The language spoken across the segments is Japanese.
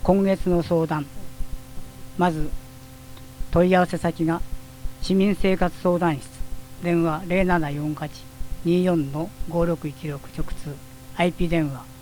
今月の相談。まず問い合わせ先が市民生活相談室、電話 0748-24-5616 直通、 IP 電話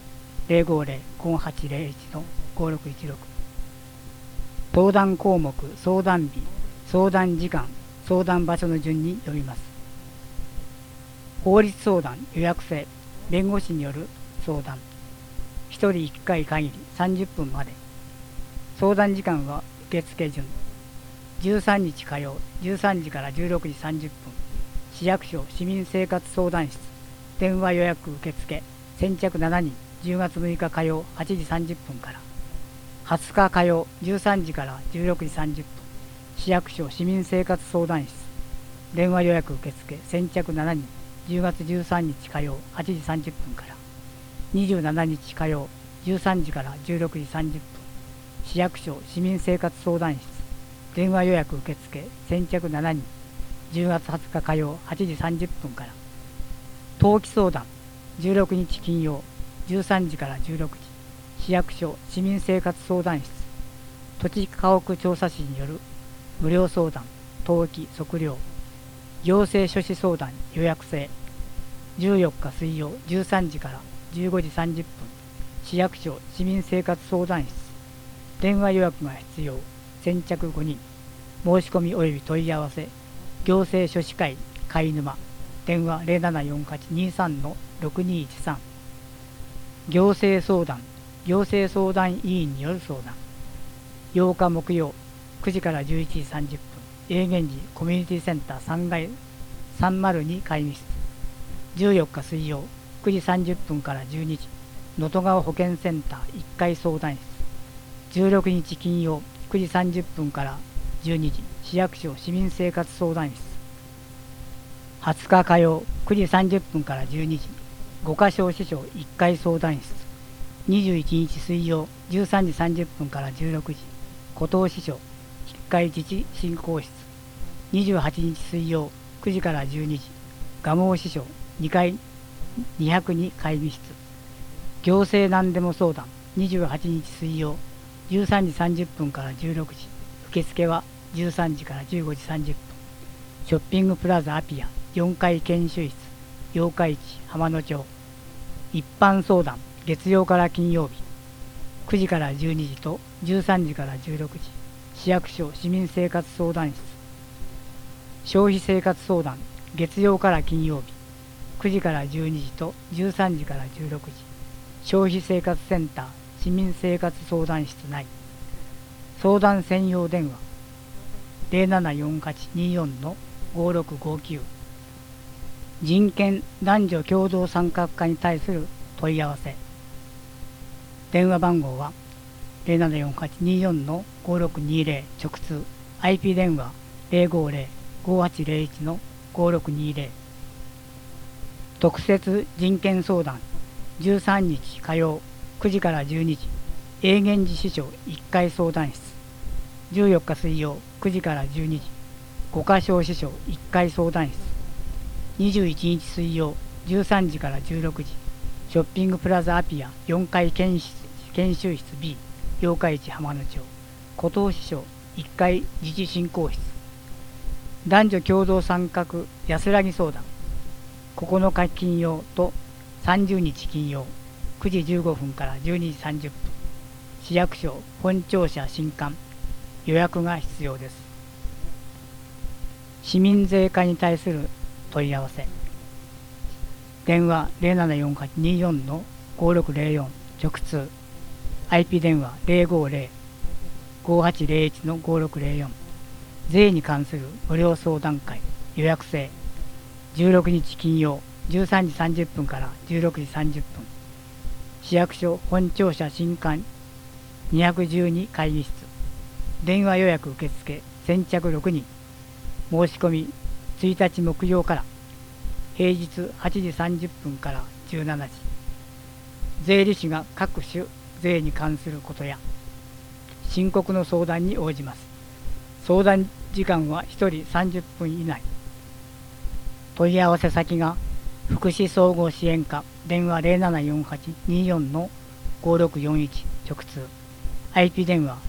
050-5801-5616。相談項目、相談日、相談時間、相談場所の順に読みます。法律相談予約制、弁護士による相談、1人1回限り30分まで。相談時間は受付順。13日火曜13時から16時30分、市役所市民生活相談室、電話予約受付、先着7人、10月6日火曜8時30分から。20日火曜13時から16時30分、市役所市民生活相談室、電話予約受付、先着7人、10月13日火曜8時30分から。27日火曜13時から16時30分、市役所市民生活相談室、電話予約受付、先着7人、10月20日火曜8時30分から。登記相談16日金曜13時から16時、市役所市民生活相談室、土地家屋調査士による無料相談、登記測量、行政書士相談予約制。14日水曜13時から15時30分、市役所市民生活相談室、電話予約が必要、先着5人、申し込み及び問い合わせ、行政書士会貝沼、電話 0748-23-6213。行政相談行政相談委員による相談。8日木曜9時から11時30分、永源寺コミュニティセンター3階302会議室。14日水曜9時30分から12時、能登川保健センター1階相談室。16日金曜9時30分から12時、市役所市民生活相談室。20日火曜9時30分から12時、五箇小支所1階相談室。21日水曜13時30分から16時、湖東支所1階自治振興室。28日水曜9時から12時、蒲生支所2階202会議室。行政何でも相談28日水曜13時30分から16時、受付は13時から15時30分。ショッピングプラザアピア4階研修室、八日市浜野町。一般相談月曜から金曜日9時から12時と13時から16時、市役所市民生活相談室。消費生活相談月曜から金曜日9時から12時と13時から16時、消費生活センター市民生活相談室内。相談専用電話 0748-24-5659。人権男女共同参画課に対する問い合わせ。電話番号は 0748-24-5620 直通、 IP 電話 050-5801-5620。特設人権相談13日火曜9時から12時、永源寺支所1階相談室。14日水曜9時から12時、五箇小支所1階相談室。21日水曜13時から16時、ショッピングプラザアピア4階研修室 B 八日市浜野町。湖東支所1階自治振興室。男女共同参画安らぎ相談9日金曜と30日金曜9時15分から12時30分、市役所本庁舎新館。予約が必要です。市民税課に対する問い合わせ。電話 0748-24-5604 直通、 IP 電話 050-5801-5604。税に関する無料相談会予約制。16日金曜13時30分から16時30分、市役所本庁舎新館212会議室。電話予約受付、先着6人、申し込み1日木曜から平日8時30分から17時。税理士が各種税に関することや申告の相談に応じます。相談時間は1人30分以内。問い合わせ先が福祉総合支援課、電話 0748-24-5641 直通、 IP 電話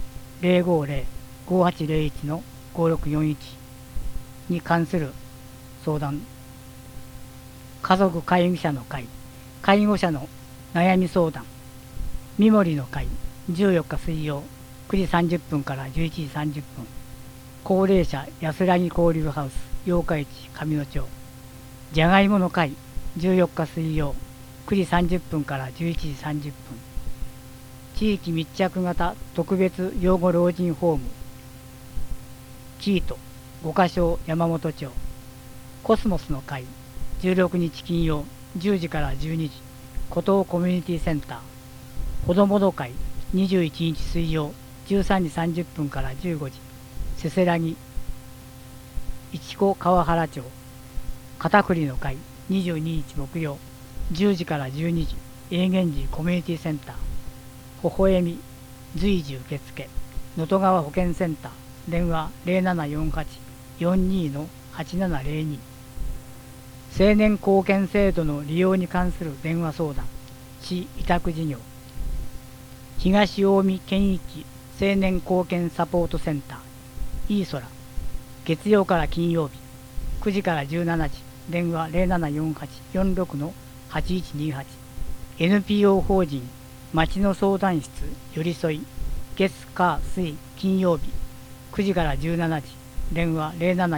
050-5801-5641に関する相談。家族会議者の会、介護者の悩み相談。みもりの会、14日水曜9時30分から11時30分。高齢者安らぎ交流ハウス八日市上野町。じゃがいもの会、14日水曜9時30分から11時30分。地域密着型特別養護老人ホームキート五箇所山本町。コスモスの会、16日金曜10時から12時湖東コミュニティセンター。子どもの会、21日水曜13時30分から15時せせらぎ市子川原町。片栗の会、22日木曜10時から12時永源寺コミュニティセンター。微笑み随時受付能登川保健センター。電話0748-42-8702。青年貢献制度の利用に関する電話相談。市委託事業。東近江県域青年貢献サポートセンターいい空。月曜から金曜日9時から17時電話0748-46-8128。 NPO 法人町の相談室寄り添い。月火水金曜日9時から17時電話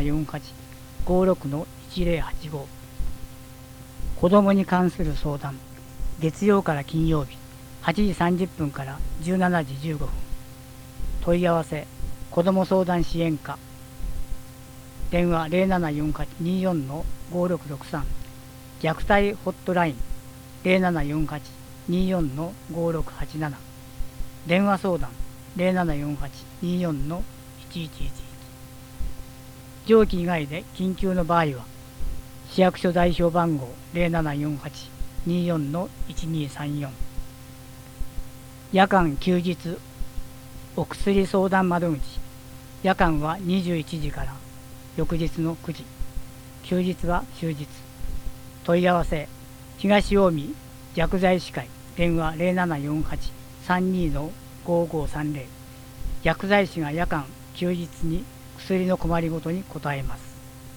0748-56-1085。子どもに関する相談。月曜から金曜日8時30分から17時15分。問い合わせ子ども相談支援課。電話0748-24-5663。虐待ホットライン0748-24-5687。電話相談0748-24-1111。上記以外で緊急の場合は市役所代表番号0748-24-1234。夜間休日お薬相談窓口。夜間は21時から翌日の9時。休日は終日。問い合わせ東近江薬剤師会。電話0748-32-5530。薬剤師が夜間休日に薬の困りごとに答えます。